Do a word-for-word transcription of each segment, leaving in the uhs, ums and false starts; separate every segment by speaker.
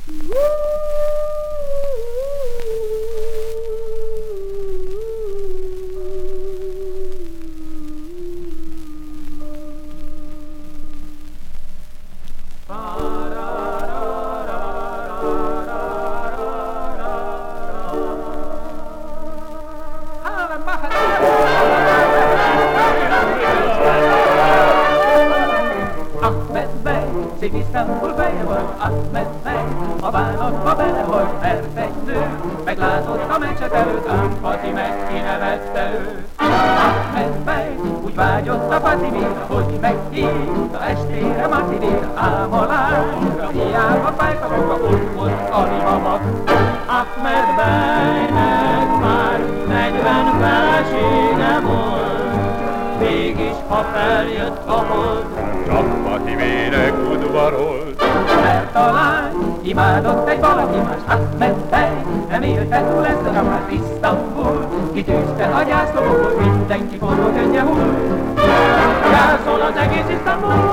Speaker 1: Ahmed bej, szép Isztambul feje volt, Ahmed bej, a bánatba bele volt, mert egy nő meglátott a meccset előtt, ám Fatime kinevette őt. Ahmed bej, úgy vágyott a Fatimére, hogy meghívta estére Matinére, ám a lányra hiába fájt a maga, ott volt Ali Baba. Ahmed bejnek már negyven felesége volt, mégis ha feljött a hold,
Speaker 2: csak Fatimének udvarolt.
Speaker 1: mert a lány imádott egy valaki más, Ahmed bej nem élte túl ezt a nyomát. Isztambul kitűzte a gyászlóból, mindenki forró könnye hull, gyászol az egész Isztambul.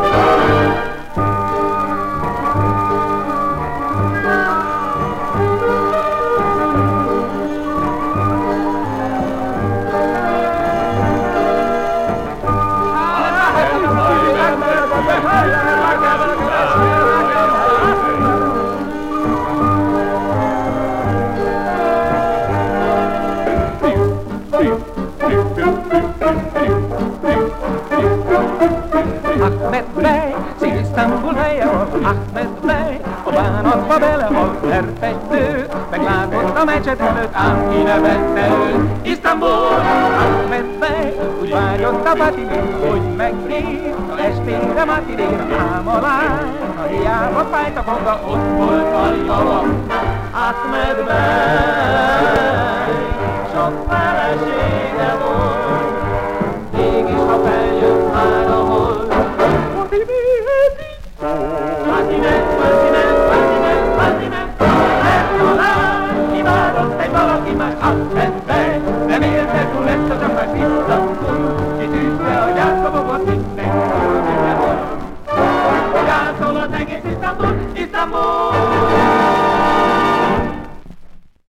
Speaker 1: Ahmed bej, szép Isztambul feje volt, Ahmed bej, a bánatba belehalt, mert egy nő meglátott a meccset előtt, ám kinevette őt. Isztambul, Ahmed bej, úgy vágyott a Fatimére, hogy meghívta estére Matinére, ám a lány, ha hiába fájt a foga, ott volt Ali Baba. Ahmed bej, sok feleség